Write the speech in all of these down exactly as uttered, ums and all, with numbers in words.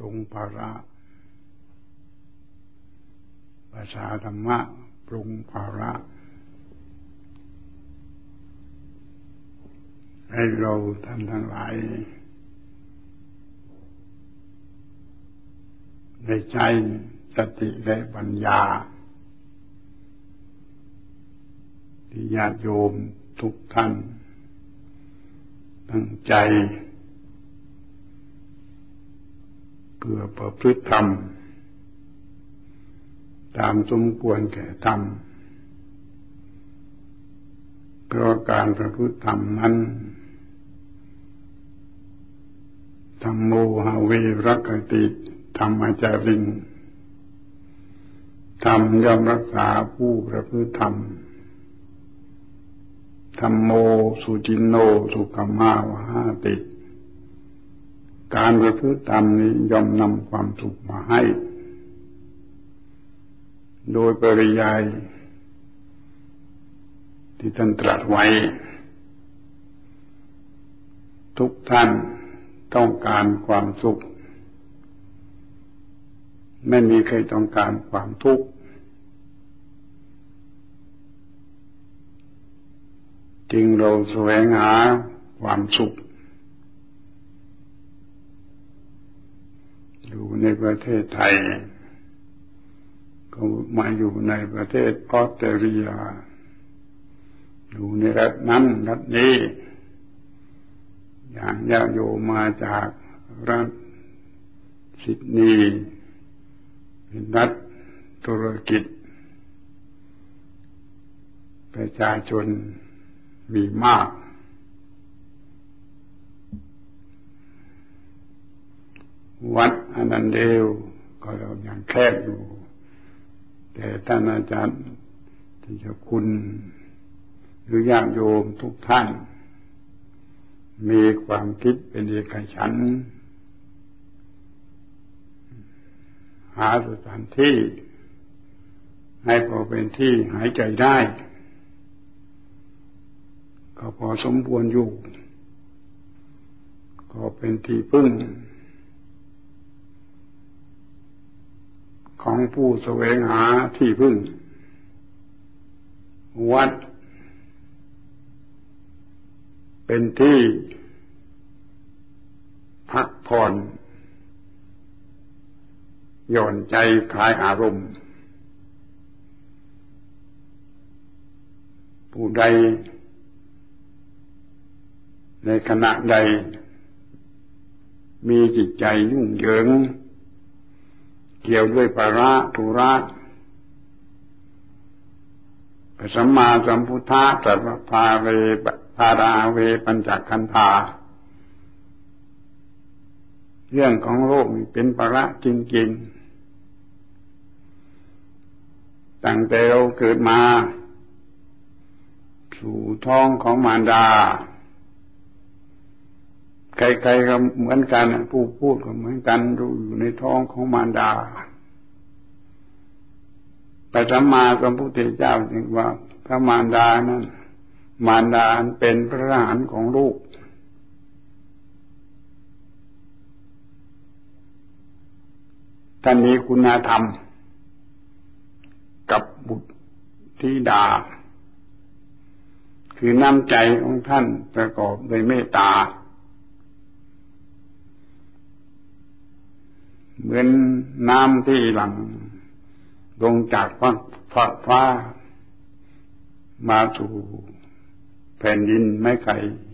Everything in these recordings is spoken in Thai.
รุงภาระภาษาธรรมะปรุงภาระให้เราท่านทั้งหลายได้ใช้สติและปัญญาที่ญาติโยมทุกท่านตั้งใจเพื่อประพฤติธรรมตามสมควรแก่ธรรมเพราะการประพฤติธรรมนั้นธัมโมหะเวรักขติธรรมจาริงธรรมย่อมรักษาผู้ประพฤติธรรมธัมโมสุจินโนสุขมาวหาติการประพฤติธรรมนี้ย่อมนำความสุขมาให้โดยปริยายที่ท่านตรัสไว้ทุกท่านต้องการความสุขไม่มีใครต้องการความทุกข์จึงเราแสวงหาความสุขอยู่ในประเทศไทยก็มาอยู่ในประเทศออสเตรเลียอยู่ในรัฐนั้นรัฐนี้อย่างญาติโยมมาจากรัฐซิดนีย์เป็นรัฐธุรกิจประชาชนมีมากวัดอนันเดลก็ยังแคบอยู่แต่ท่านอาจารย์ที่เจ้าคุณหรือญาติโยมทุกท่านมีความคิดเป็นเอกฉันท์หาสถานที่ให้พอเป็นที่หายใจได้ก็พอสมควรอยู่ก็เป็นที่พึ่งของผู้แสวงหาที่พึ่งวัดเป็นที่พักผ่อนหย่อนใจคลายอารมณ์ผู้ใดในขณะใดมีจิตใจยุ่งเหยิงเกี่ยวด้วยภาระธุระพระสัมมาสัมพุทธะตรัสว่าภาเวภาราเวปัญจขันธาเรื่องของโลกนี่เป็นภาระจริงๆตั้งแต่เราเกิดมาสู่ท้องของมารดาใครๆก็เหมือนกันผู้พูดก็เหมือนกันอยู่ในท้องของมารดาพระสัมมาสัมพุทธเจ้าจึงว่าพระมารดานั้นมารดาเป็นพระอรหันต์ของลูกท่านมีคุณธรรมกับบุตรธิดาคือน้ำใจของท่านประกอบด้วยเมตตาเหมือนน้ำที่หลั่งลงจากฟ้าฟ้ามาสู่แผ่นดินไม่ไกล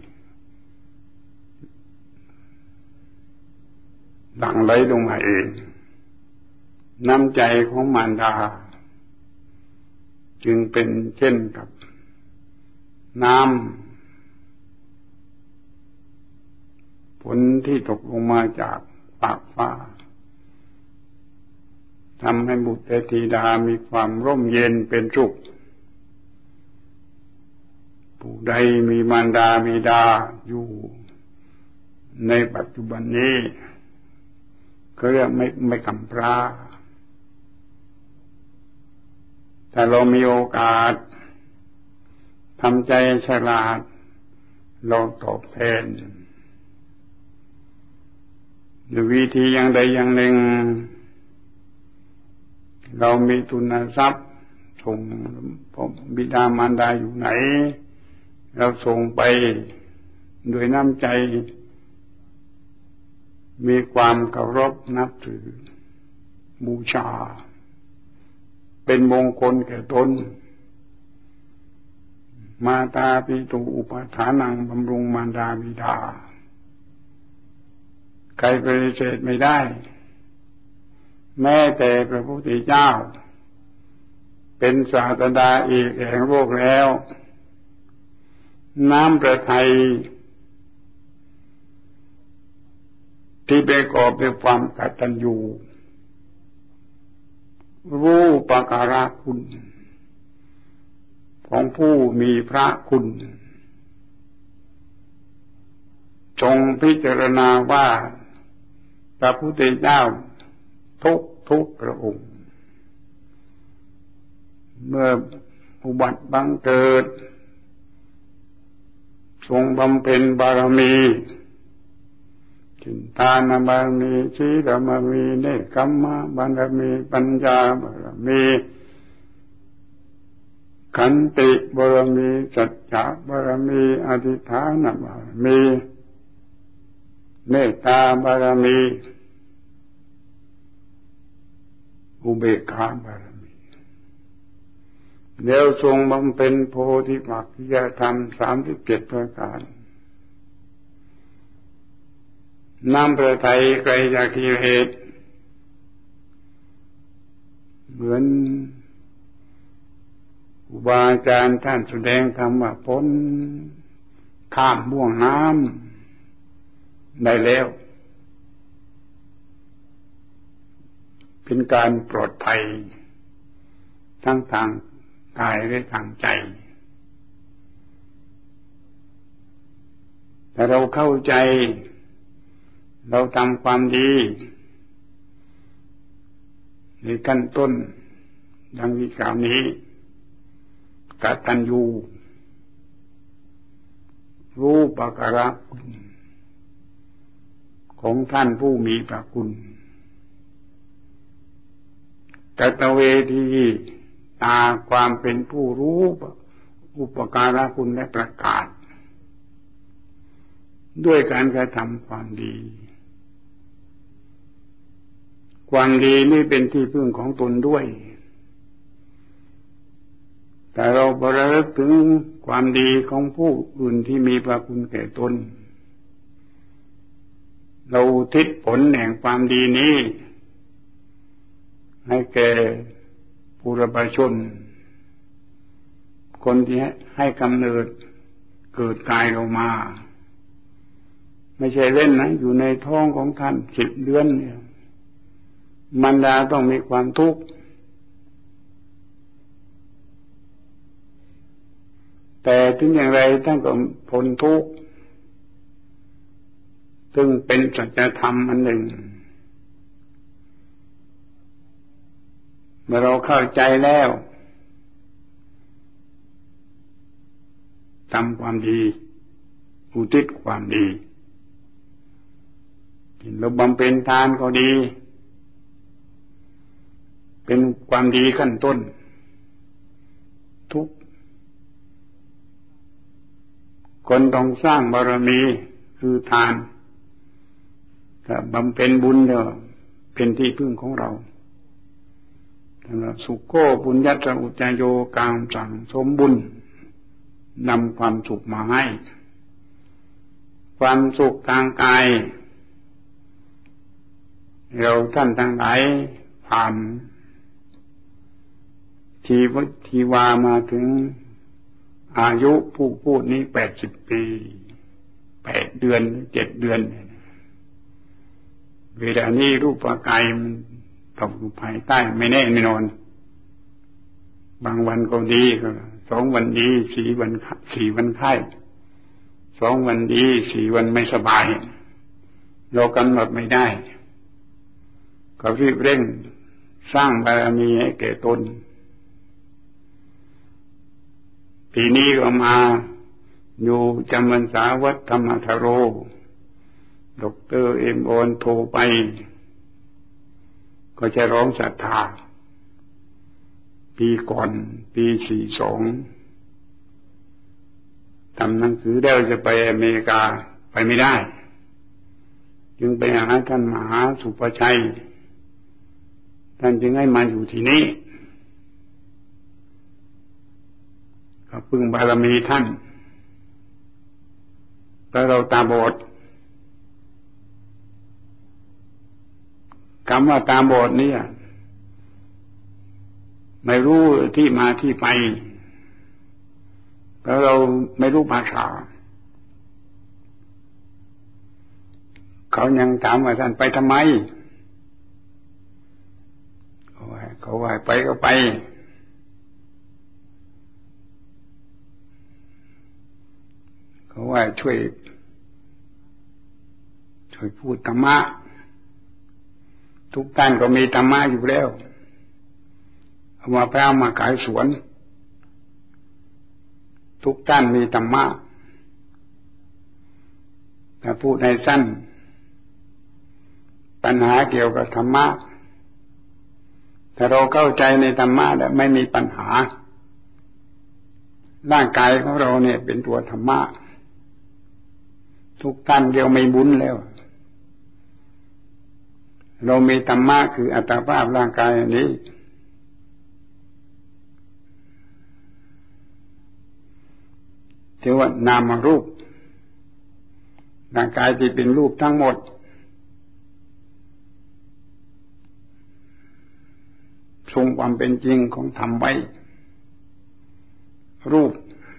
หลั่งไหลลงมาเองน้ำใจของมารดาจึงเป็นเช่นกับน้ำฝนที่ตกลงมาจากฟากฟ้าทำให้บุตรธิดามีความร่มเย็นเป็นสุขผู้ใดมีมารดาบิดาอยู่ในปัจจุบันนี้เขาเรียกไม่ไม่กำพร้าแต่เรามีโอกาสทำใจฉลาดเราตอบแทนด้วยวิธีอย่างใดอย่างหนึ่งเรามีทุนทรัพย์ส่งบิดามารดาอยู่ไหนเราส่งไปด้วยน้ำใจมีความเคารพนับถือบูชาเป็นมงคลแก่ตนมาตาปิตุอุปถานังบำรุงมารดาบิดาใครปฏิเสธไม่ได้แม้แต่พระพุทธเจ้าเป็นศาสดาเอกแห่งโลกแล้วน้ำพระทัยที่ประกอบด้วยความกตัญญูรู้ปการะคุณของผู้มีพระคุณจงพิจารณาว่าพระพุทธเจ้าทุกทุกพระองค์เมื่ออุบัติบังเกิดทรงบำเพ็ญบารมีจินตานบารมีศีลบารมีเนกขัมมะบารมีปัญญาบารมีขันติบารมีสัจจะบารมีอธิษฐานบารมีเมตตาบารมีอุเบกขาบารมีแล้วทรงบำเพ็ญโพธิปักขิยธรรมสามสิบเจ็ดประการน้ำพระทัยไกลจากกิเลสเหมือนครูบาอาจารย์ท่านแสดงธรรมว่าพ้นข้ามบ่วงน้ำได้แล้วเป็นการปลอดภัยทั้งทางกายและทางใจถ้าเราเข้าใจเราทำความดีในขั้นต้นดังที่กล่าวนี้กตัญญูรู้ปการะคุณของท่านผู้มีพระคุณกตเวทีตาความเป็นผู้รู้อุปการะคุณและประกาศด้วยการกระทำความดีความดีนี่เป็นที่พึ่งของตนด้วยแต่เราบระลึกถึงความดีของผู้อื่นที่มีพระคุณแก่ตนเราทิศผลแห่งความดีนี้ให้แก่ปุถุชนคนที่ให้กำเนิดเกิดกายเรามาไม่ใช่เล่นนะอยู่ในท้องของท่านสิบเดือนเนี่ยมารดาต้องมีความทุกข์แต่ถึงอย่างไรท่านก็พ้นทุกข์ซึ่งเป็นสัจธรรมอันหนึ่งเมื่อเราเข้าใจแล้วทำความดีอุทิศความดีเราบำเพ็ญทานก็ดีเป็นความดีขั้นต้นทุกคนต้องสร้างบารมีคือทานถ้าบำเพ็ญบุญเนี่ยเป็นที่พึ่งของเราสุโขปุญญัตอุจจโยกามสั่งสมบุญนำความสุขมาให้ความสุขทางกายเราท่านทั้งหลายผ่านชีวิตทีวามาถึงอายุผู้พูดนี้แปดสิบปีแปดเดือนเจ็ดเดือนเวลานี้รูปกายมันตกอยู่ภายใต้ไม่แน่ไม่นอนบางวันก็ดีก็สองวันดีสี่วันสี่วันไข้สองวันดีสี่วันไม่สบายเรากำหนดไม่ได้ก็รีบเร่งสร้างบารมีให้แก่ตนปีนี้ก็มาอยู่จำพรรษาวัดธรรมธโรด็อกเตอร์เอ็มโอนโทรไปก็จะร้องศรัทธาปีก่อนปีสี่สองทำหนังสือแล้วจะไปอเมริกาไปไม่ได้จึงไปหาท่านมหาสุภชัยท่านจึงให้มาอยู่ที่นี่ก็พึ่งบารมีท่านแต่เราตาบอดคำว่าตาบอดนี่ไม่รู้ที่มาที่ไปเพราะเราไม่รู้ภาษาเขายังถามว่าท่านไปทำไมเขาว่าเขาว่าไปก็ไปเขาว่าช่วยช่วยพูดธรรมะทุกท่านก็มีธรรมะอยู่แล้วเอามาไปเอามาขายสวนทุกท่านมีธรรมะแต่พูดในสั้นปัญหาเกี่ยวกับธรรมะถ้าเราเข้าใจในธรรมะแล้วไม่มีปัญหาร่างกายของเราเนี่ยเป็นตัวธรรมะทุกท่านเดียวไม่บุญแล้วเรามีธรรมะคืออัตภาพร่างกายอันนี้ที่ว่านามรูปร่างกายที่เป็นรูปทั้งหมดทรงความเป็นจริงของธรรมไว้รูป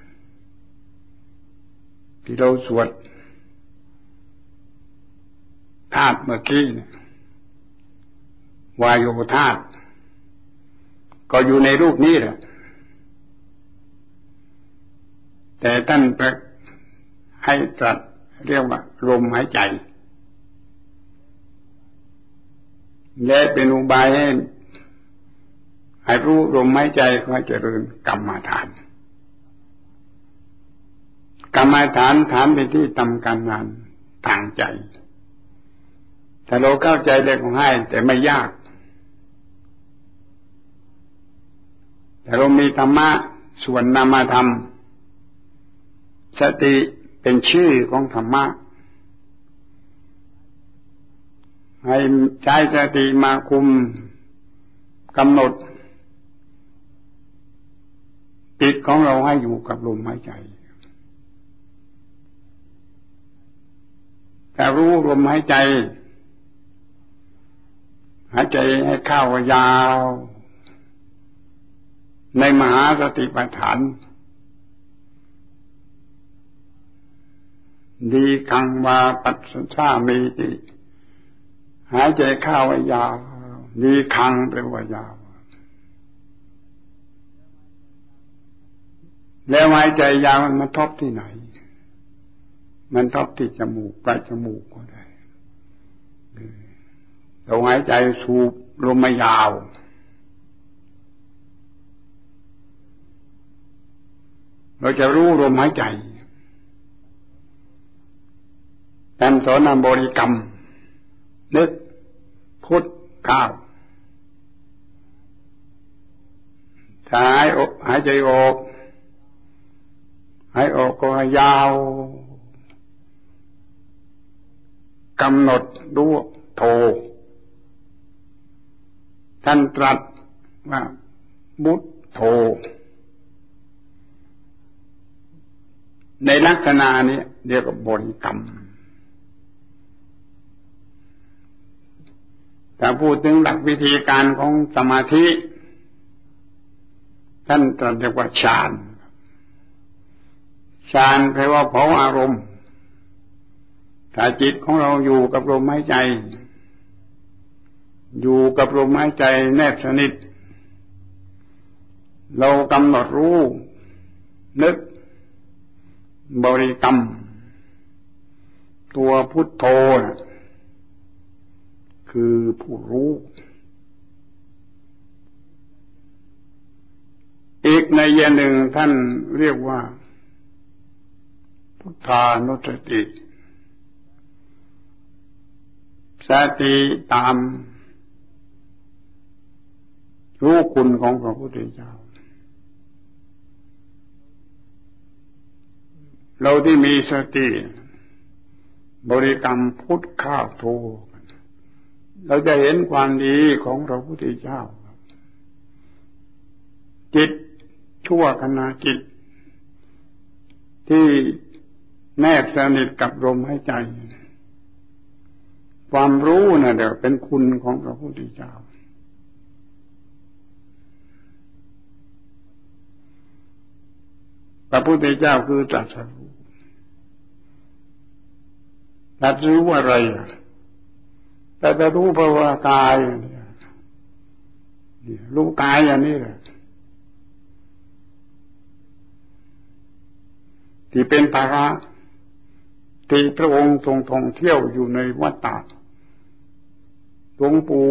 ที่เราสวดธาตุเมื่อกี้วายโยธาตุก็อยู่ในรูปนี้แหละแต่ท่านให้ตรัสเรียกว่าลมหายใจและเป็นอุบายให้ให้รู้ลมหายใจก็เจริญกรรมฐานกรรมฐานฐานเป็นที่ทำการงานทางใจถ้าเราเข้าใจได้ก็ง่ายแต่ไม่ยากแต่เรามีธรรมะส่วนนามธรรมสติเป็นชื่อของธรรมะให้ใช้สติมาคุมกำหนดจิตของเราให้อยู่กับลมหายใจแต่รู้ลมหายใจหายใจให้เข้ายาวในมหาสติปัฏฐานดีคังวาปัสสามีติหายใจเข้ายาวดีคังแปลว่ายาวแล้วหายใจยาวมันทบที่ไหนมันทบที่จมูกปลายจมูกก็ได้เราหายใจสูบลมยาวเราจะรู้ลมหายใจท่านสอนบริกรรมนึกพุทธเข้าหายออกหายใจออกหายออกก็ยาวกำหนดดูโทท่านตรัสว่าบุตโธในลักษณะนี้เรียกว่าบริกรรมถ้าพูดถึงหลักวิธีการของสมาธิท่านตรัสเรียกว่าฌานฌานแปลว่าเผาอารมณ์ถ้าจิตของเราอยู่กับลมหายใจอยู่กับลมหายใจแนบสนิทเรากำหนดรู้นึกบริกรรมตัวพุทโธคือผู้รู้อีกในยะหนึ่งท่านเรียกว่าพุทธานุสติสติตามรู้คุณของพระพุทธเจ้าเราที่มีสติบริกรรมพุทธข้าวโธเราจะเห็นความดีของพระพุทธเจ้าจิตชั่วขณะจิตที่แนบสนิทกับลมหายใจความรู้น่ะเดี๋ยวเป็นคุณของพระพุทธเจ้าพระพุทธเจ้าคือตรัสรู้ตรัสรู้อะไรอ่ะตรัสรู้ภาวะกายเนี่ยรู้กายอย่างนี้แหละที่เป็นภาระที่พระองค์ทรงท่องเที่ยวอยู่ในวัฏฏะหลวงปู่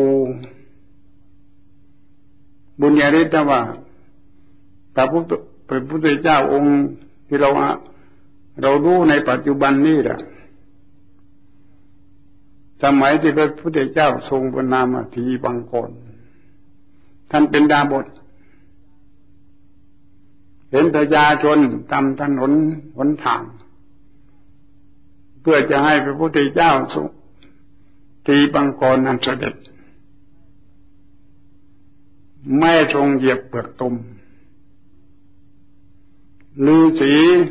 บุญญาฤทธิ์ว่าพระพุทธพระพุทธเจ้าองค์ที่เราเรารู้ในปัจจุบันนี้แหละสมัยที่พระพุทธเจ้าทรงพระนามทีบังกรท่านเป็นดาบสเห็นประชาชนตามถนนหนทางเพื่อจะให้พระพุทธเจ้าทรงทีบังกรนั้นเสด็จไม่ทรงเหยียบเปลือกตมฤาษี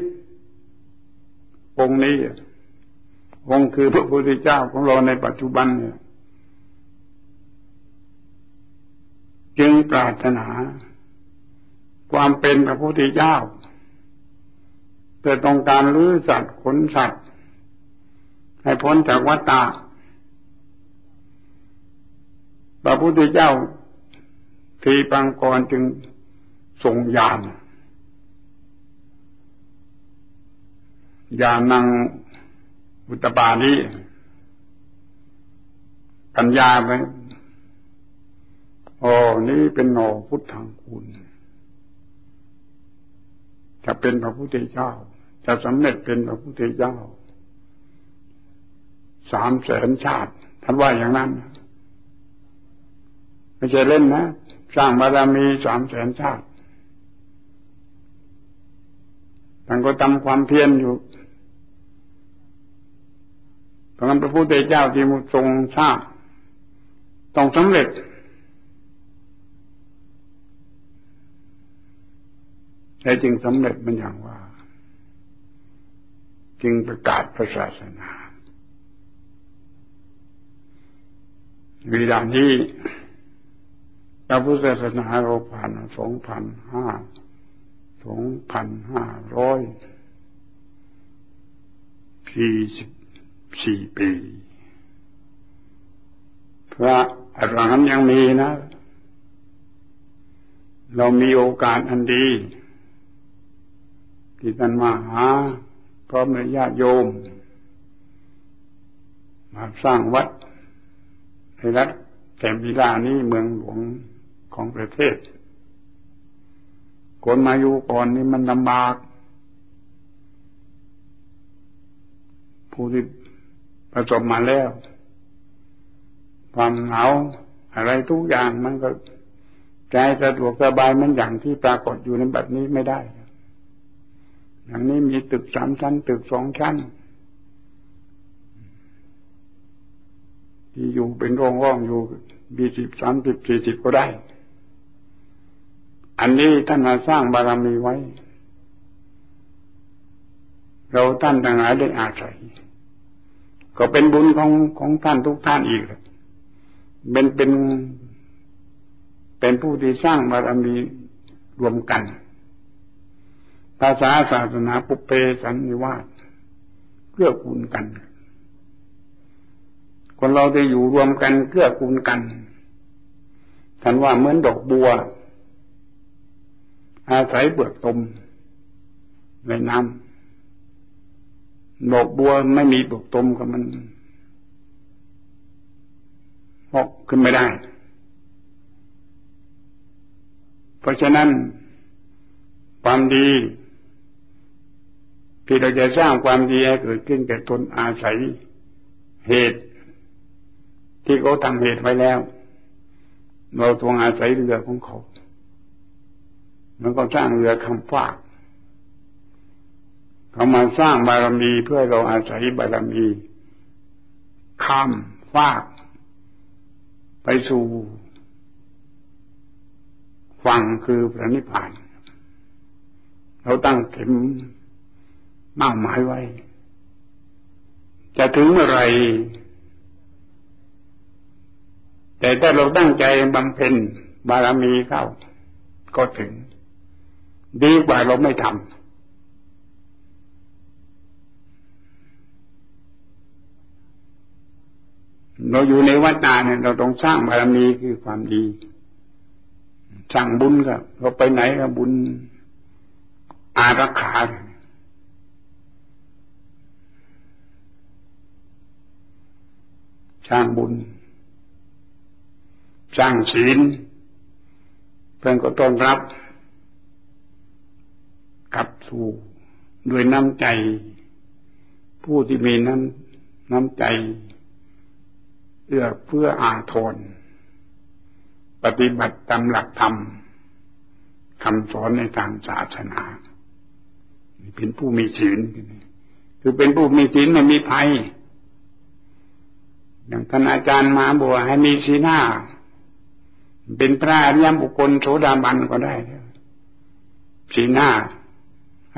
องค์นี้องค์คือพระพุทธเจ้าของเราในปัจจุบันเนี่ยจึงปรารถนาความเป็นพระพุทธเจ้าเพื่อต้องการลื้อสัตว์ขนสัตว์ให้พ้นจากวัฏฏะพระพุทธเจ้าทีปังกรจึงทรงญาณญาณังอุตตปานิปัญญาไปอ๋อนี่เป็นหน่อพุทธังคุณจะเป็นพระพุทธเจ้าจะสำเร็จเป็นพระพุทธเจ้าสามแสนชาติท่านว่าอย่างนั้นไม่ใช่เล่นนะสร้างบารมีสามแสนชาติท่านก็ทำความเพียรอยู่เพราะงั้นพระพุทธเจ้าที่มุทรงสร้างต้องสำเร็จแต่จึงสำเร็จมันอย่างว่าจึงประกาศพระศาสนาเวลานี้พระพุทธศาสนาเราผ่านสองพันห้าสองพันห้าร้อยสี่สิบสี่ปีพระอรหันต์ยังมีนะเรามีโอกาสอันดีที่ท่านมาหาพร้อมด้วยญาติโยมมาสร้างวัดในรัฐแก่มิลานี้เมืองหลวงของประเทศคนมาอยู่ก่อนนี่มันลำบากผู้ที่ประสบมาแล้วความเหงาอะไรทุกอย่างมันก็ใจสะดวกสบายมันอย่างที่ปรากฏอยู่ในบัดนี้ไม่ได้อย่างนี้มีตึกสามชั้นตึกสองชั้นที่อยู่เป็นร่องๆอยู่มีสิบสามสิบสี่สิบก็ได้อันนี้ท่านมาสร้างบารมีไว้เราท่านทั้งหลายได้อาศัยก็เป็นบุญของของท่านทุกท่านอีกเป็นเป็นเป็นผู้ที่สร้างบารมีรวมกันภาษาศาสนาปุเพสันนิวาสเกื้อกูลกันคนเราจะอยู่รวมกันเกื้อกูลกันท่านว่าเหมือนดอกบัวอาศัยเปลือกตมในน้ำดอกบัวไม่มีเปลือกตมก็มันออกขึ้นไม่ได้เพราะฉะนั้นความดีที่เราจะสร้างความดีให้เกิดขึ้นแก่ตนอาศัยเหตุที่เขาทำเหตุไว้แล้วเราต้องอาศัยเรือของเขามันก็สร้างเรือข้ามฟากเขามาสร้างบารมีเพื่อเราอาศัยบารมีข้ามฟากไปสู่ฝั่งคือพระนิพพานเราตั้งเข็มมั่นหมายไว้จะถึงเมื่อไรแต่ถ้าเราตั้งใจบำเพ็ญบารมีเข้าก็ถึงดีกว่าเราไม่ทำเราอยู่ในวัฏฏะเนี่ยเราต้องสร้างบารมีคือความดีสร้างบุญก็เราไปไหนก็บุญอารักขาสร้างบุญสร้างศีลเพื่อนก็ต้อนรับกลับสู่ด้วยน้ำใจผู้ที่มีน้ำน้ำใจเอื้อเพื่ออาทรปฏิบัติตามหลักธรรมคำสอนในทางศาสนาเป็นผู้มีศีลคือเป็นผู้มีศีลไม่มีภัยอย่างท่านอาจารย์มาบอกให้มีศีลห้าเป็นพระอริยบุคคลโสดาบันก็ได้ศีลห้าให้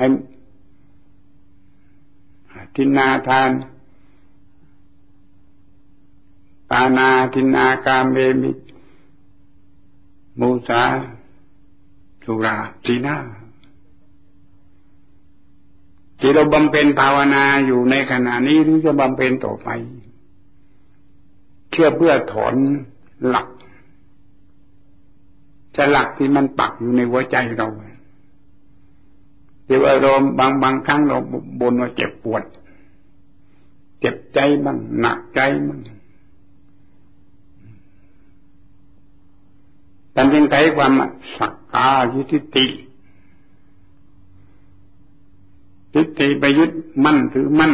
ทินนาทานปานาทินนากามเมมิมุสาสุราศีลห้าที่เราบำเพ็ญภาวนาอยู่ในขณะนี้หรือจะบำเพ็ญต่อไปเชื่อเพื่อถอนหลักจะหลักที่มันปักอยู่ในหัวใจเราที่ว่าเราบางบางครั้งเราบ่นว่าเจ็บปวดเจ็บใจบ้างหนักใจบ้างแต่ยังไงความสักกายทิฏฐิทิฏฐิไปยึดมั่นถือมั่น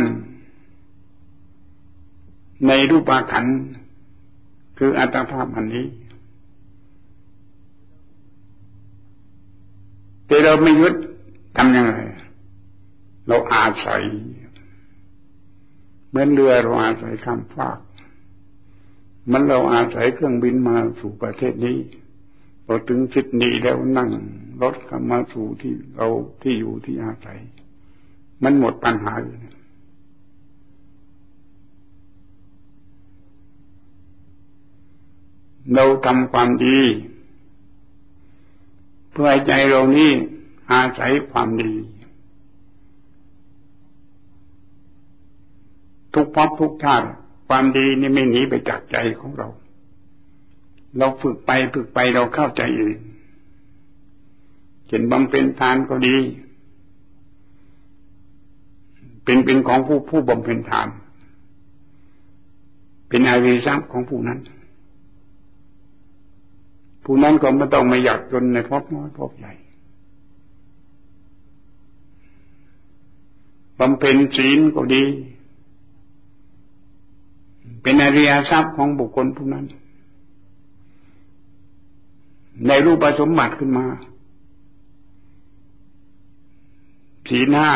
ในรูปขันธ์คืออัตภาพอันนี้แต่เราไม่ยึดทำยังไงเราอาศัยเหมือนเรือเราอาศัยข้ามฟากมันเราอาศัยเครื่องบินมาสู่ประเทศนี้พอถึงซิดนีย์แล้วนั่งรถเข้ามาสู่ที่เราที่อยู่ที่อาศัยมันหมดปัญหาอยู่เราทำความดีเพื่อให้ใจเรานี้อาศัยความดีทุกภพทุกชาติความดีนี่ไม่หนีไปจากใจของเราเราฝึกไปฝึกไปเราเข้าใจเองเช่นบำเพ็ญทานก็ดีเป็นเป็นของผู้ผู้บำเพ็ญทานเป็นอาริทรัพย์ของผู้นั้นผู้นั้นก็ไม่ต้องมาอยากจนในภพน้อยภพใหญ่บำเพ็ญศีลก็ดีเป็นอริยทรัพย์ของบุคคลผู้นั้นในรูปสมบัติขึ้นมาศีลห้า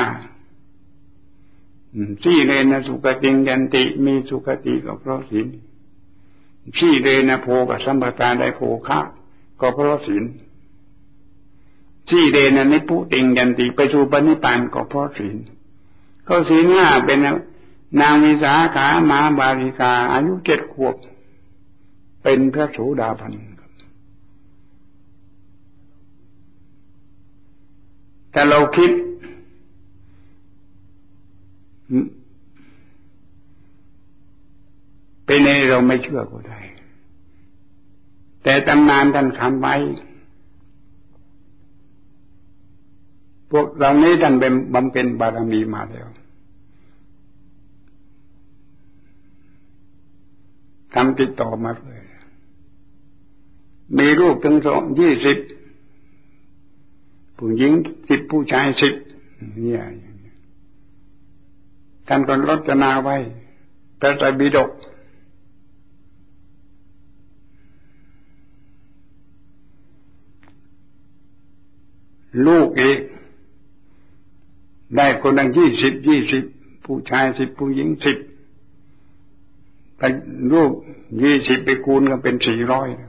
สี่เรนะสุขติงยันติมีสุขติก็เพราะศีลสี่เรนะโภกสัมปทาได้โภคะก็เพราะศีลสี่เรนะนิพพุติงยันติไปสู่ปณิพพานก็เพราะศีลก็ศีลห้าเป็นนางวิสาขามหาบาลิกาอายุเจ็ดขวบเป็นพระโสดาบันแต่เราคิดเป็นในเราไม่เชื่อก็ได้แต่ตำนานท่านคำไว้พวกเรานี้ท่านเป็นบำเพ็ญบารมีมาแล้วทำติดต่อมาเลยมีลูกถึงสองยี่สิบผู้หญิงสิบผู้ชายสิบเนี่ยท่านก็รจนาไว้พระไตรปิฎกลูกอีกได้คนละยี่สิบยี่สิบผู้ชายสิบผู้หญิงสิบไปลูกยี่สิบไปคูณกันเป็นสี่ร้อย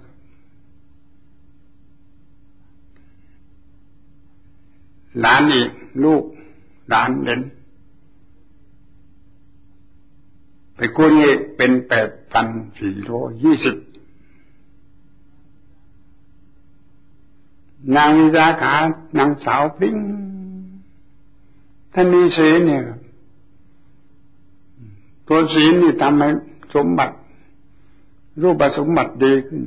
หลานอีกลูกหลานเด่นไปคูณอีกเป็นแปดพันสี่ร้อยยี่สิบนางวิสาขานางสาวพริ้งท่านมีศีลเนี่ยตัวศีลนี่ทำให้สมบัติรูปสมบัติดีขึ้น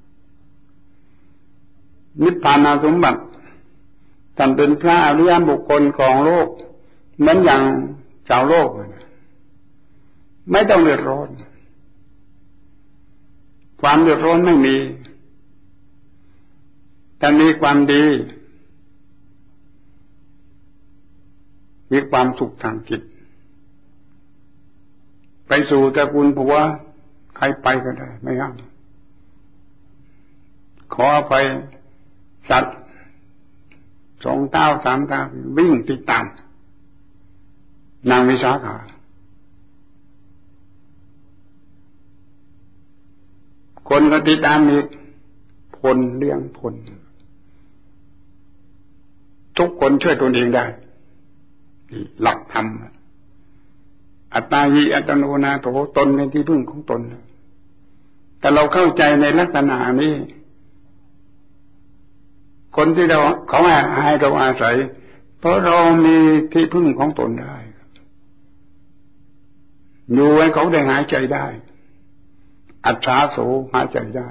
นิพพานสมบัติท่านเป็นพระอริยบุคคลของโลกเหมือนอย่างชาวโลกไม่ต้องเดือดร้อนความเดือดร้อนไม่มีแต่มีความดีมีความสุขทางจิตไปสู่ตระกูลผัวใครไปก็ได้ไม่ห้ามขอไปสัตว์สองเท้าสามเท้าวิ่งติดตามนางวิสาขาคนก็ติดตามอีกพลเลี้ยงพลทุกคนช่วยตนเองได้หลักธรรมอัตตาหิอัตโนนาโถตนเป็นที่พึ่งของตนแต่เราเข้าใจในลักษณะนี้คนที่เราเขาให้เราอาศัยเพราะเรามีที่พึ่งของตนได้อยู่ให้เขาได้หายใจได้อัจฉาโสหายใจได้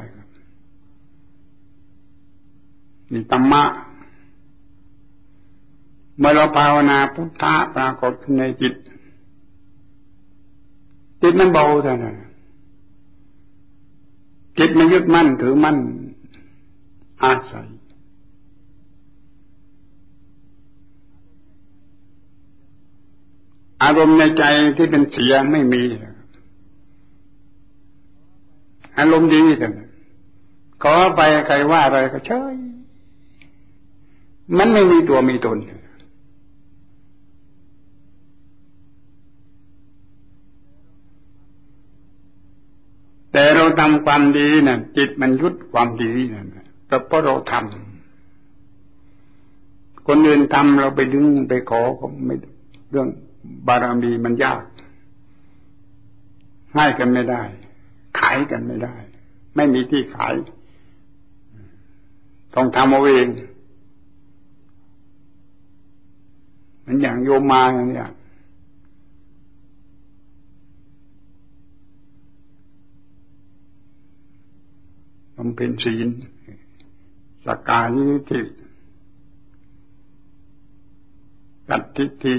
นี่ธรรมะเมื่อเราภาวนาพุทธะปรากฏในจิตจิตมันเบาเท่านั้นจิตไม่ยึดมั่นถือมั่นอาศัยอารมณ์ในใจที่เป็นเสียไม่มีอารมณ์ดีเท่านั้นขอไปใครว่าอะไรก็เฉยมันไม่มีตัวมีตนแต่เราทำความดีน่ะจิตมันยึดความดีนั่นแต่เพราะเราทำคนอื่นทำเราไปดึงไปขอก็ไม่เรื่องบารมีมันยากให้กันไม่ได้ขายกันไม่ได้ไม่มีที่ขายต้องทำเอาเองมันอย่างโยมมาอย่างนี้บำเพ็ญศีลสักกายทิฏฐิตัดทิฏฐิ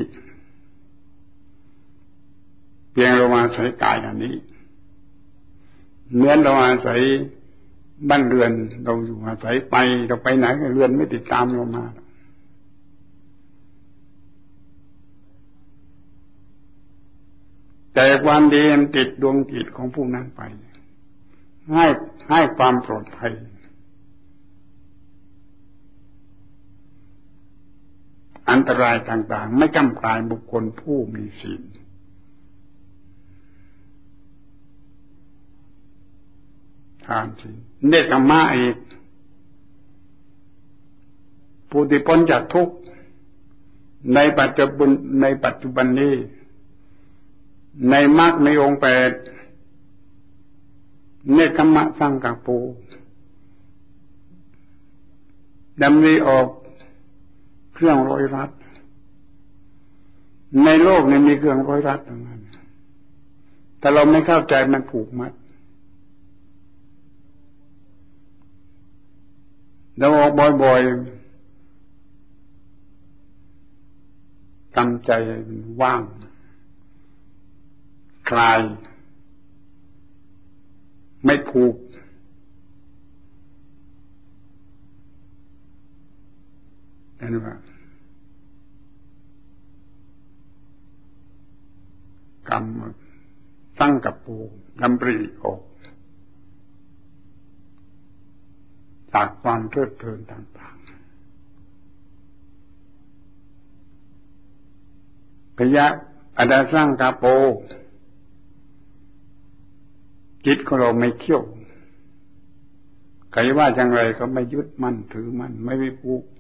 เพียงเราอาศัยกายอันนี้เหมือนเราอาศัยบ้านเรือนเราอยู่อาศัยไปเราไปไหนเรือนไม่ติดตามเรามาแต่ความดีมันติดดวงจิตของผู้นั้นไปให้ให้ความปลอดภัยอันตรายต่างๆไม่กำกายบุคคลผู้มีศีลทานศีลเนกขมะอีกผู้ที่พ้นจากทุกข์ในปัจจุบันในปัจจุบันนี้ในมรรคในองค์แปดเนกขมะสังกัปโปดำริออกเครื่องร้อยรัดในโลกนี้มีเครื่องร้อยรัดทั้งนั้นแต่เราไม่เข้าใจมันผูกมัดเราออกบ่อยๆทำใจว่างคลายไม่ผูกนั่นว่ากรรมสังกัปโปดำริออกจากความเพลิดเพลินต่างพยะอดาสร้างกาโปจิตของเราไม่เที่ยวใครว่าอย่างไรก็ไม่ยึดมั่นถือมั่นไม่ไปผูก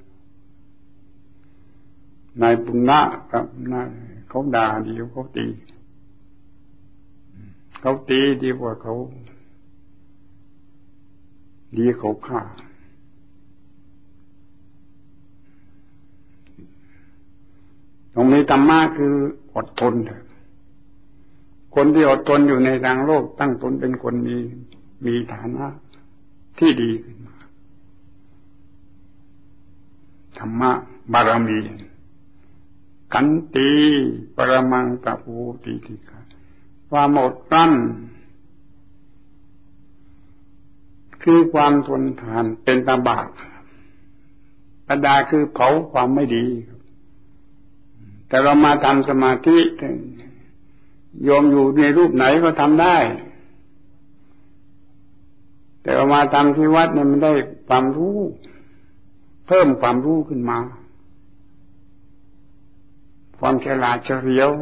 นายปุณณะกับนายเขาด่าดีกว่าเขาตีเขาตีดีกว่าเขาดีเขาฆ่าตรงนี้ธรรมะคืออดทนเถอะคนที่อดทนอยู่ในทางโลกตั้งตนเป็นคนมีมีฐานะที่ดีขึ้นมาธรรมะบารมีขันติปรมังตะภูติติกาความอดกลั้นคือความทนทานเป็นตบะปดาคือเผาความไม่ดีแต่เรามาทำสมาธิโยมอยู่ในรูปไหนก็ทำได้แต่เรามาทำที่วัดเนี่ยมันได้ความรู้เพิ่มความรู้ขึ้นมาความฉลาดเฉลียว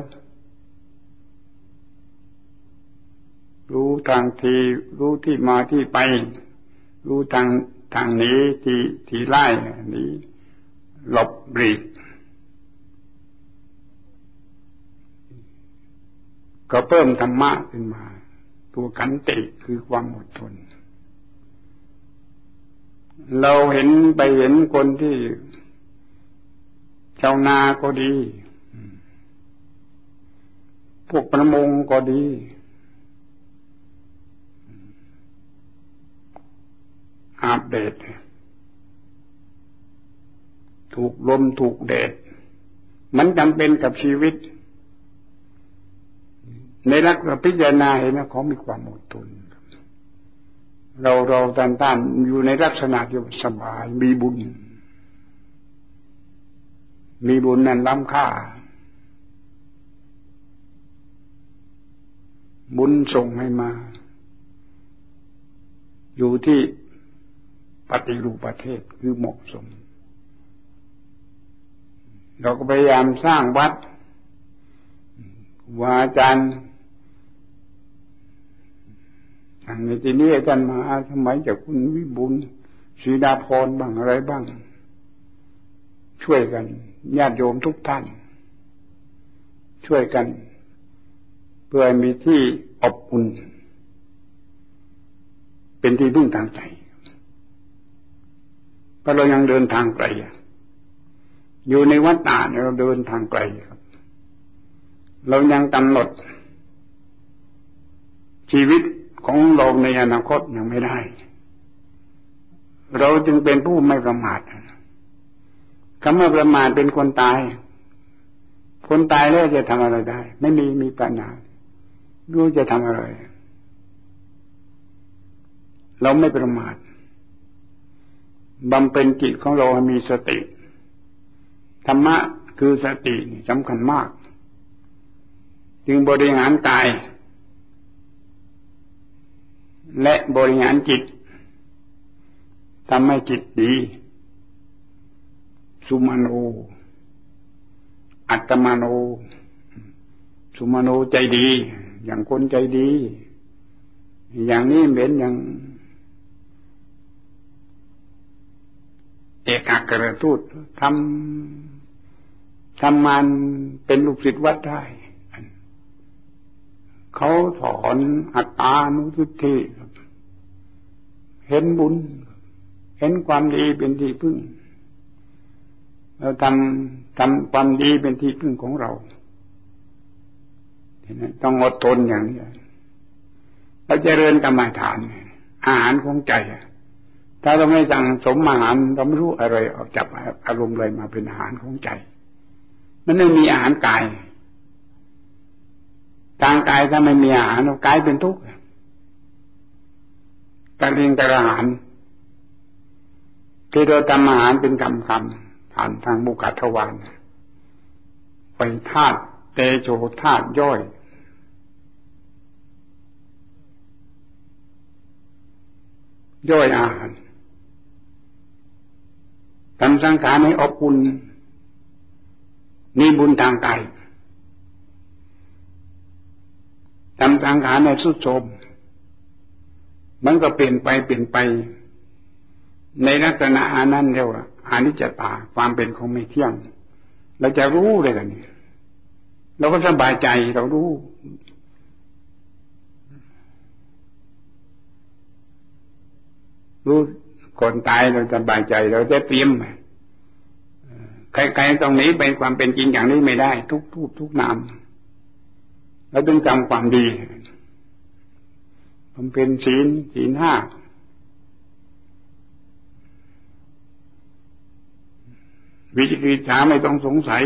รู้ทางทีรู้ที่มาที่ไปรู้ทางทางหนีที่ที่ไล่หนีหลบหลีกก็เพิ่มธรรมะขึ้นมาตัวขันติคือความอดทนเราเห็นไปเห็นคนที่ชาวนาก็ดีพวกประมงก็ดีอาบแดดถูกลมถูกแดดมันจำเป็นกับชีวิตในลักษณะพิจารณาเห็นว่าเขามีความอดทนเราเราต้านต้านอยู่ในลักษณะที่สบายมีบุญมีบุญนั้นล้ำค่าบุญส่งให้มาอยู่ที่ปฏิรูปประเทศคือเหมาะสมเราก็พยายามสร้างวัดว่าอาจารย์อย่างในที่นี้อาจารย์มหาสมัยจากคุณวิบุลศรีดาพรบ้างอะไรบ้างช่วยกันญาติโยมทุกท่านช่วยกันเพื่อมีที่อบอุ่นเป็นที่พึ่งทางใจเพราะเรายังเดินทางไกลอยู่ในวัฏฏะเราเดินทางไกลครับเรายังกำหนดชีวิตของเราในอนาคตยังไม่ได้เราจึงเป็นผู้ไม่ประมาทคำว่าประมาทเป็นคนตายคนตายแล้วจะทำอะไรได้ไม่มีมีปัญหารู้จะทำอะไรเราไม่ประมาทบำเพ็ญจิตของเราให้มีสติธรรมะคือสติสำคัญมากจึงบริหารกายและบริหารจิตทำให้จิตดีสุมาโนอัตตมาโนสุมาโนใจดีอย่างคนใจดีอย่างนี้เป็นอย่างเอกอัครทูตทำทำมันเป็นลูกศิษย์วัดได้เขาสอนอัตตานุทิฏฐิเห็นบุญเห็นความดีเป็นที่พึ่งเราทำทำความดีเป็นที่พึ่งของเราต้องอดทนอย่างนี้เราเจริญกรรมฐานอาหารของใจถ้าเราไม่สั่งสมอาหารเราไม่รู้อะไรออกจากอารมณ์เลยมาเป็นอาหารของใจมันไม่มีอาหารกายทางกายถ้าไม่มีอาหารกายเป็นทุกข์กระเรียงกระหารที่เราทำอาหารเป็นคำคำผ่านทางมุขทวารไปธาตุเตโชธาตุย่อยย่อยอาหารทำสังขารให้อบอุ่นนี่บุญทางกายทำสังขารในสุดโทรมมันก็เปลี่ยนไปเปลี่ยนไปในลักษณะอานั้นเรียกว่าอนิจจตาความเป็นของไม่เที่ยงเราจะรู้เลยกันนี่เราก็สบายใจเรารู้รู้ก่อนตายเราสบายใจเราจะเตรียมใครๆตรงนี้เป็นความเป็นจริงอย่างนี้ไม่ได้ทุกทุกทุกนามเราต้องจำความดีมันเป็นศีลศีลห้าวิจิกิจฉาไม่ต้องสงสัย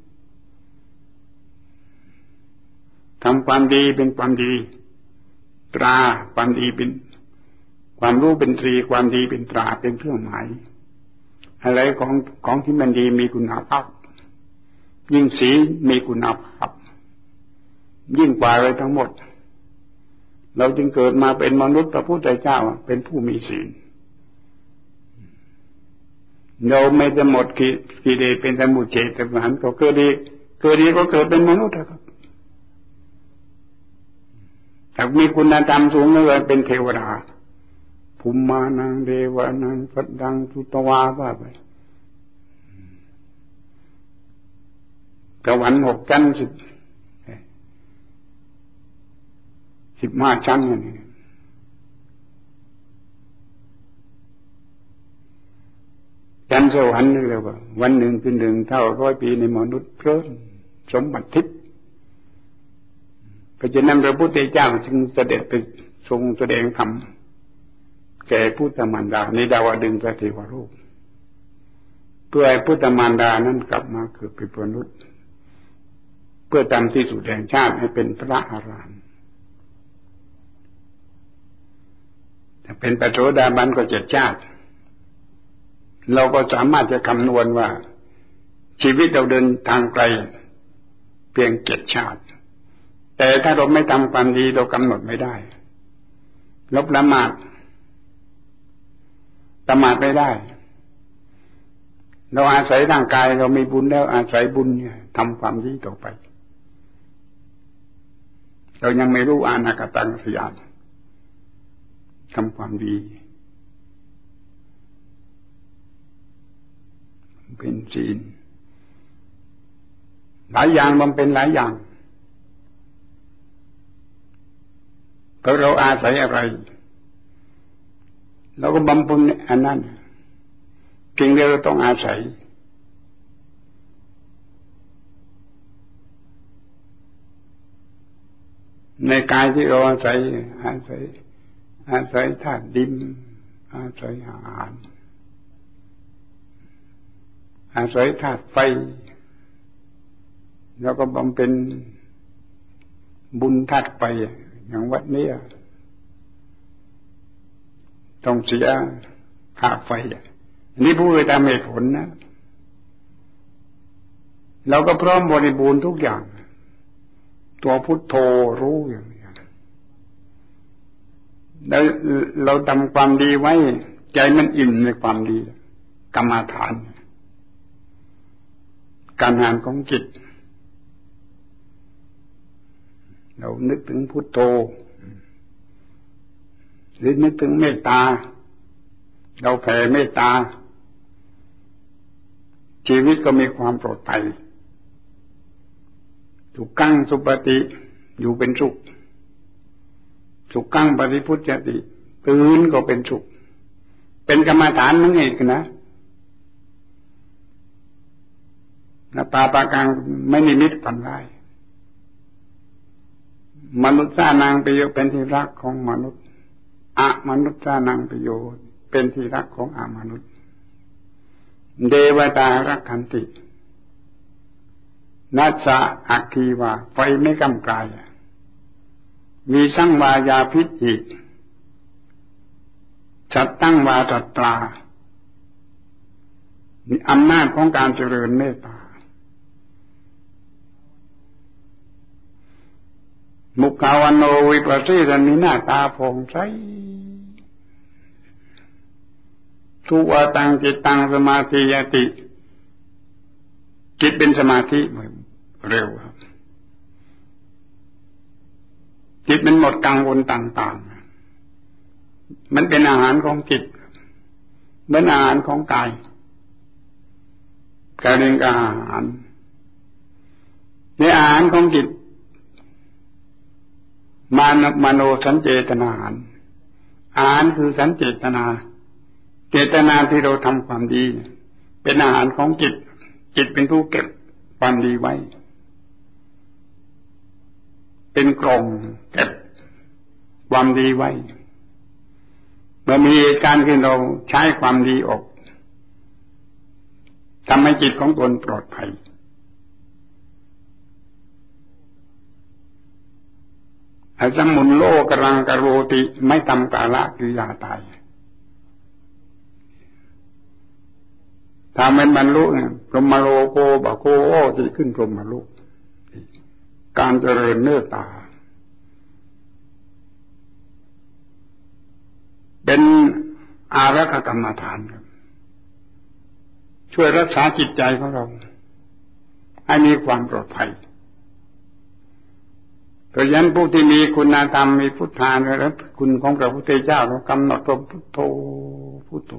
ทำความดีเป็นความดีตราความดีเป็นความรู้เป็นตรีความดีเป็นตราเป็นเครื่องหมายอะไรของของที่มันดีมีคุณภาพยิ่งศีลมีคุณภาพยิ่งกว่าอะไรทั้งหมดเราจึงเกิดมาเป็นมนุษย์พระพุทธเจ้าเป็นผู้มีศีลเราไม่จะหมดกิเลสเป็นสมุทเฉทประหารก็เกิดดีเกิดดีก็เกิดเป็นมนุษย์ครับถ้ามีคุณธรรมสูงเลยเป็นเทวดาภูมิมานังเดวานังพัดดังสุตวาว่าไปสวรรค์หกชั้นสิบสิบห้าชั้นนี่ชั้นสวรรค์นี่เลยว่าวันหนึ่งเป็นหนึ่งเท่าร้อยปีในมนุษย์เพลินสมบัติทิพย์เพราะฉะนั้นพระพุทธเจ้าจึงเสด็จไปทรงแสดงธรรมแก่พุทธมารดาในดาวดึงส์เทวโลกเพื่อให้พุทธมารดานั้นกลับมาเกิดเป็นมนุษย์เพื่อทำที่สุดแห่งชาติให้เป็นพระอรหันต์ถ้าเป็นพระโสดาบันก็เจ็ดชาติเราก็สามารถจะคำนวณว่าชีวิตเราเดินทางไกลเพียงเจ็ดชาติแต่ถ้าเราไม่ทำความดีเรากำหนดไม่ได้ลบละหมาดประมาทไม่ได้เราอาศัยร่างกายเรามีบุญแล้วอาศัยบุญเนี่ยทำความดีต่อไปเรายังไม่รู้อนาคตังสยานทำความดีเป็นศีลหลายอย่างมันเป็นหลายอย่างเพราะเราอาศัยอะไรเราก็บำเพ็ญอันนั้นจริงๆเราต้องอาศัยในกายที่เราอาศัยอาศัยอาศัยธาตุดินอาศัยอาหารอาศัยธาตุไฟแล้วก็บำเพ็ญบุญธาตุไฟอย่างวัดนี้ต้องเสียค่าไฟอันนี้พูดตามเหตุผลนะเราก็พร้อมบริบูรณ์ทุกอย่างตัวพุทโธรู้อย่างนี้แล้วเราทำความดีไว้ใจมันอิ่มในความดีกรรมฐานการงานของจิตเรานึกถึงพุทโธหรือนึกถึงเมตตาเราแผ่เมตตาชีวิตก็มีความปลอดภัยสุขังสุปฏิอยู่เป็นสุขสุขังปฏิพุทธติตื่นก็เป็นสุขเป็นกรรมฐานนั่นเองนะนะปาปากังไม่นิมิตฝันร้ายมนุษย์สร้างนางประโยชน์เป็นที่รักของมนุษย์อะมนุษย์สร้างนางประโยชน์เป็นที่รักของอมนุษย์เดวตารักขันตินัสสะอัคคีวาไฟไม่กำกายมีสังวายาพิษอีกจัดตั้งวาตตรามีอำนาจของการเจริญเมตตามุขาวโนวิปัสสิรนิหน้าตาผ่องใสทุวตังจิตตังสมาธิยติจิตเป็นสมาธิเร็วครับจิตมันหมดกังวลต่างๆมันเป็นอาหารของจิตเหมือนอาหารของกายกายเป็นอาหารในอาหารของจิตมานมโนสัญเจตนาอาหารอาหารคือสัญเจตนาเจตนาที่เราทำความดีเป็นอาหารของจิตจิตเป็นผู้เก็บความดีไว้เป็นกล่องเก็บความดีไว้เมื่อมีเหตุการณ์ขึ้นเราใช้ความดีออกทำให้จิตของตนปลอดภัยอาสมุนโลกรังกโรติไม่ทำกาละกิริยาตายถ้ามันบรรลุเนี่ยพรหมโลโกบะโกโอติขึ้นพรหมโลกการเจริญเมตตาเป็นอารักขกรรมฐานครับช่วยรักษาจิตใจของเราให้มีความปลอดภัยเพราะฉะนั้นผู้ที่มีคุณธรรมมีพุทธานุและคุณของพระพุทธเจ้าเรากำหนดพุทโธพุทโธ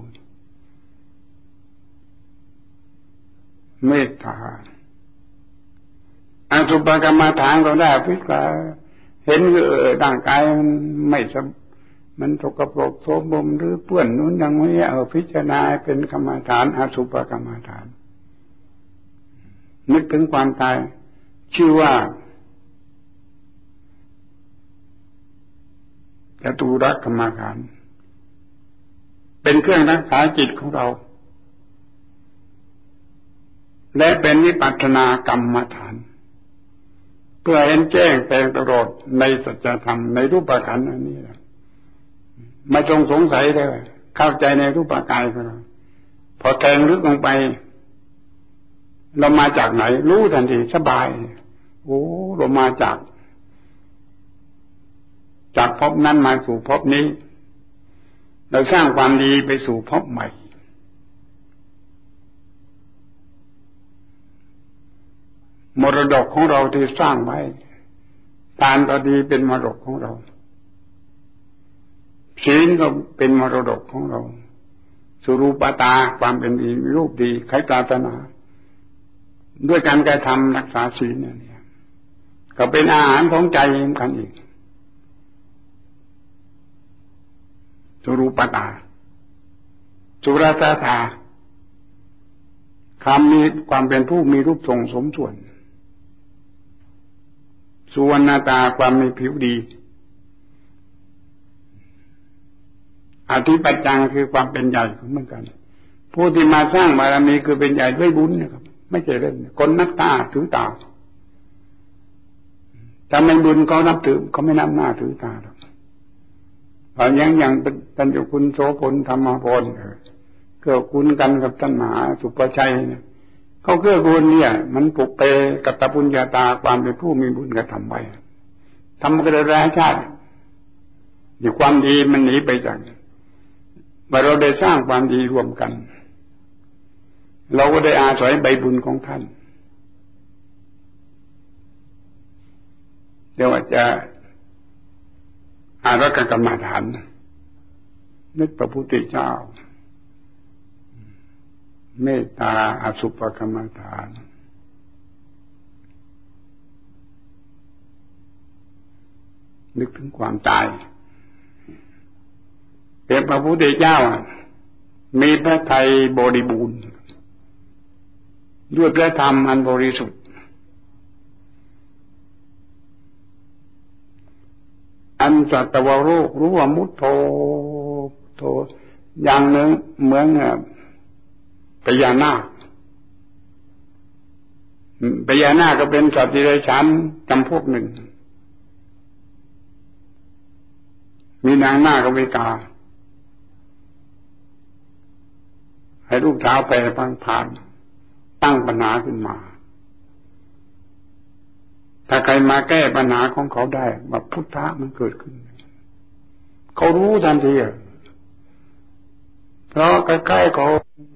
เมตตาอสุภกรรมฐานเราได้พิจารณาเห็นเออร่างกายมันไม่สมมันสกปรกโสมมหรือเปื้อนนู้นอย่างนี้เอาพิจารณาเป็นกรรมฐานอสุภกรรมฐานนึกถึงความตายชื่อว่าจตุรกรรมฐานเป็นเครื่องรักษาจิตของเราและเป็นวิปัสสนากรรมฐานเพื่อเห็นแจ้งแทงตลอดในสัจธรรมในรูปขันธ์อันนี้ไม่ต้องสงสัยเลยเข้าใจในรูปกายของเราพอแทงลึกลงไปเรามาจากไหนรู้ทันทีสบายโอ้เรามาจากจากภพนั้นมาสู่ภพนี้เราสร้างความดีไปสู่ภพใหม่มรดกของเราที่สร้างไว้ทานก็ดีเป็นมรดกของเราศีลก็เป็นมรดกของเราสุรูปตาความเป็นดีรูปดีใครปรารถนาด้วยการกระทำรักษาศีลเนี่ยก็เป็นอาหารของใจเหมือนกันอีกสุรูปตาสุรตาความมีความเป็นผู้มีรูปทรงสมส่วนสุวรรณตาความมีผิวดีอธิปัจจังคือความเป็นใหญ่เหมือนกันผู้ที่มาสร้างบารมีคือเป็นใหญ่ด้วยบุญนะครับไม่ใช่เล่นคนนับตาถือตาถ้าไม่บุญเขานับถือเขาไม่นับหน้าถือตาหรอกเพราะอย่างอย่างท่านเจ้าคุณโสพลธรรมพรเกื้อกูลกันกับท่านมหาสุภชัยเนี่ยเขาเกื้อกูลเนี่ยมันปุกเปกัตตปุญญาตาความเป็นผู้มีบุญกระทำไว้ทำกระไรชาติเดี๋ยวความดีมันหนีไปจากเมื่อเราได้สร้างความดีรวมกันเราก็ได้อาศัยใบบุญของท่านเดี๋ยวว่าจะอารักขกรรมฐานนึกพระพุทธเจ้าเมตตาอสุภกรรมฐานนึกถึงความตายเป็นพระพุทธเจ้ามีพระทัยบริบูรณ์ด้วยพระธรรมอันบริสุทธิ์อันสัตวโรครู้ว่ามุตโธโธอย่างหนึ่งเหมือนพญานาคพญานาคก็เป็นสัตว์ที่ได้ชั้นจำพวกหนึ่งมีนางนาควิกาให้ลูกเท้าไปพังผ่านตั้งปัญหาขึ้นมาถ้าใครมาแก้ปัญหาของเขาได้ว่าพุทธะมันเกิดขึ้นเขารู้ทันทีเพราะใกล้ๆเขา